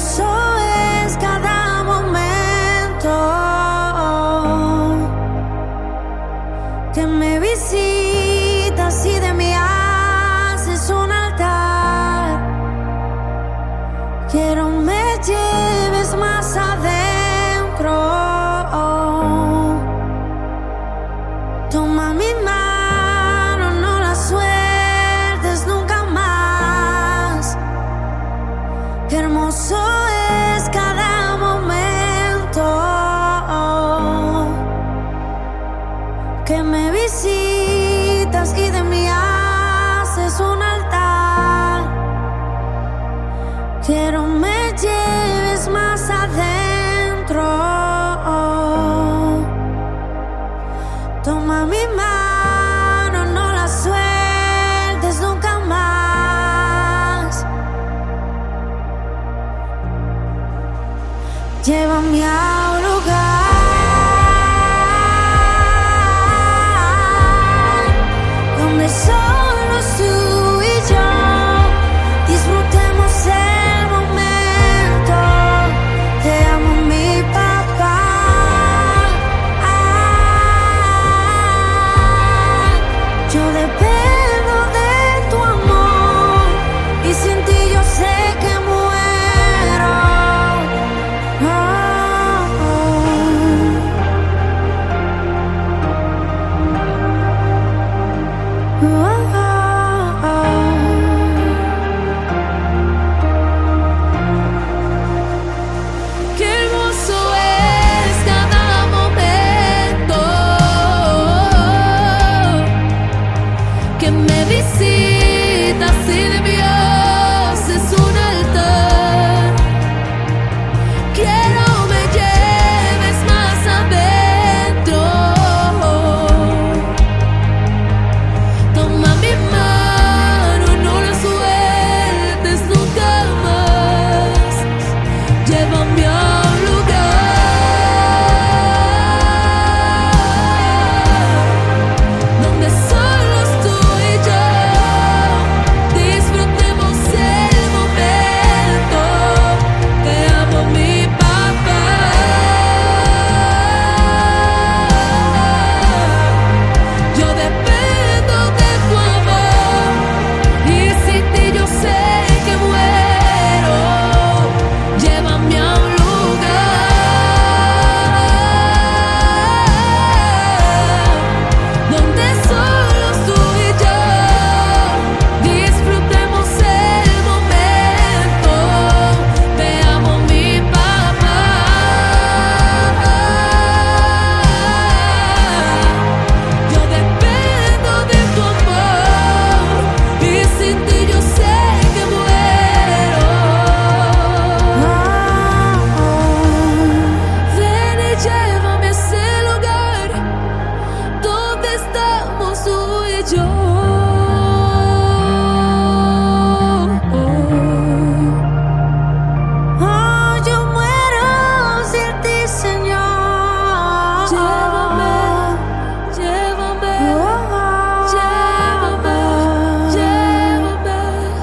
hermoso es cada momento que me visitas y de mí haces un altar. Quiero me lleves más adentro. Toma mi mano, no la sueltes nunca más. Qué hermoso es cada momento que me visitas y de mí haces un altar. Quiero me lleves más adentro. Toma mi mano, no la sueltes nunca más. Llévame a un lugar donde solo tú y yo disfrutemos el momento. Te amo, mi papá. Yo dependo de tu amor y sin ti yo sé que muero. Oh, oh. Oh, oh, oh. Qué hermoso es cada momento que me visitas y de mí haces un altar. Quiero me lleves más adentro. Toma mi mano, no la sueltes nunca más. Llévame a un lugar donde solo tú y yo disfrutemos el momento. Te amo, mi papá. Yo dependo de tu amor y sin ti yo sé que muero. Llévame a un lugar donde solo tú y yo disfrutemos el momento. Te amo, mi papá. Yo dependo de tu amor y sin ti yo sé que muero. Ven y llévame a ese lugar donde estamos tú y yo. Oh, yo muero sin ti, Señor. Llévame, llévame, llévame, llévame.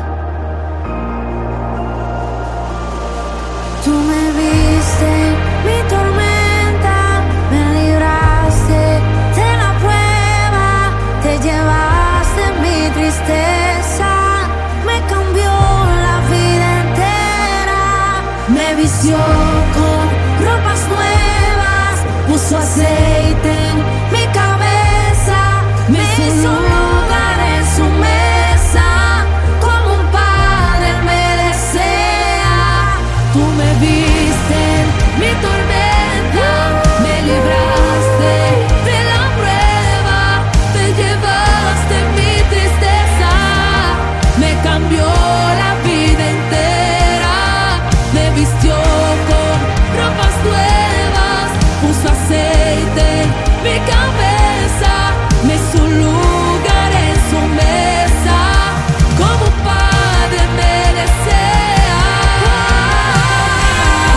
Tú me viste mi tormenta, me libraste de la prueba, te llevaste mi tristeza, me cambió la vida entera, me vistió con ropas nuevas, puso aceite en mi cabeza, me hizo lugar en su mesa, como un padre me desea. Tú me viste en mi tormenta, me libraste de la prueba, te llevaste mi tristeza, me cambió la vida entera, me vistió con ropas nuevas, puso aceite en mi cabeza, me hizo lugar en su mesa, como un padre me desea.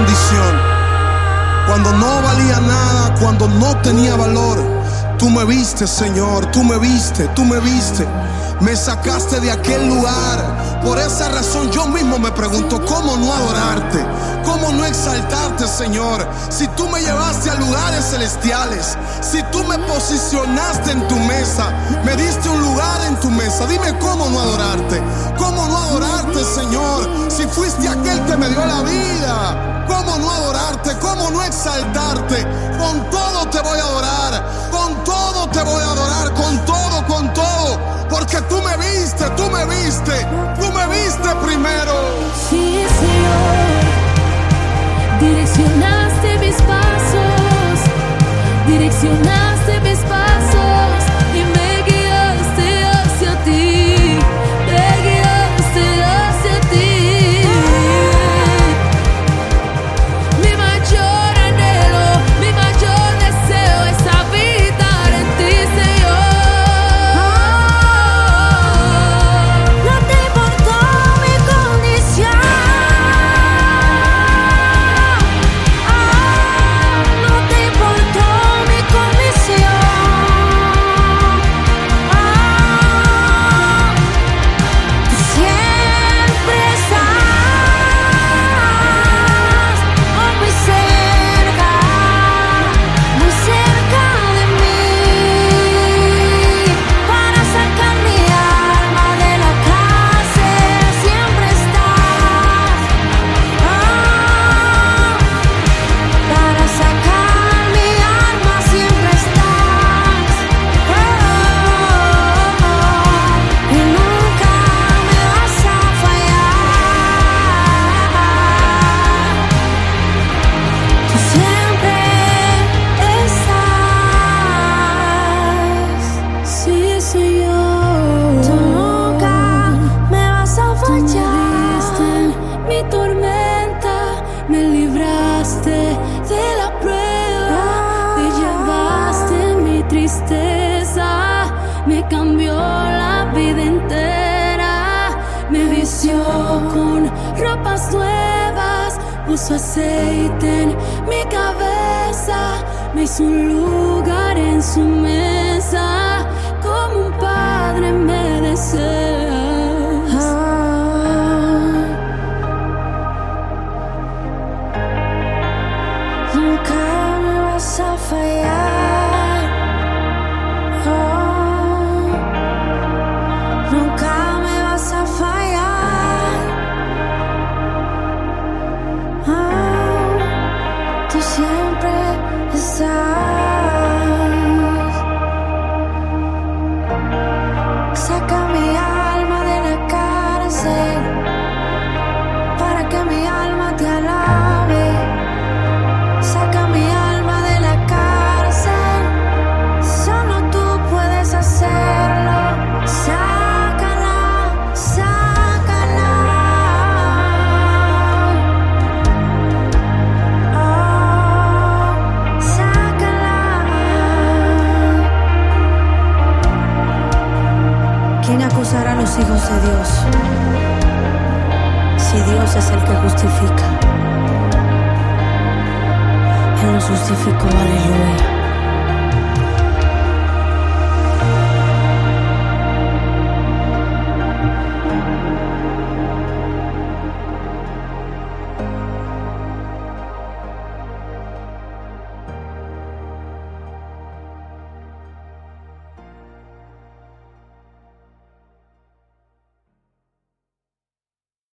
condición, cuando no valía nada, cuando no tenía valor, tú me viste, Señor, tú me viste, tú me viste. Me sacaste de aquel lugar. Por esa razón yo mismo me pregunto, ¿cómo no adorarte? ¿Cómo no exaltarte, Señor? Si tú me llevaste a lugares celestiales, si tú me posicionaste en tu mesa, me diste un lugar en tu mesa, dime cómo no adorarte. ¿Cómo no adorarte, Señor? Si fuiste aquel que me dio la vida, ¿cómo no adorarte? ¿Cómo no exaltarte? Con todo te voy a adorar, con todo te voy a adorar, con todo, con todo. Porque tú me viste, tú me viste, tú me viste primero. Sí, Señor, direccionaste mis pasos, direccionaste mis pasos y me guiaste hacia ti, me guiaste hacia ti. Mi mayor anhelo, mi mayor deseo es habitar en ti, Señor. Me libraste de la prueba, me llevaste mi tristeza, me cambió la vida entera, me vistió con ropas nuevas, puso aceite en mi cabeza, me hizo un lugar en su mesa, como un padre me desea. Nunca me vas a fallar, oh, nunca me vas a fallar, oh, tú siempre estás. Saca mi alma de la cárcel para que mi alma te alabe. Saca mi alma de la cárcel, solo tú puedes hacerlo. Sácala, sácala, oh, sácala. ¿Quién acusará a los hijos de Dios? Si Dios es el que justifica. Él nos justificó, aleluya.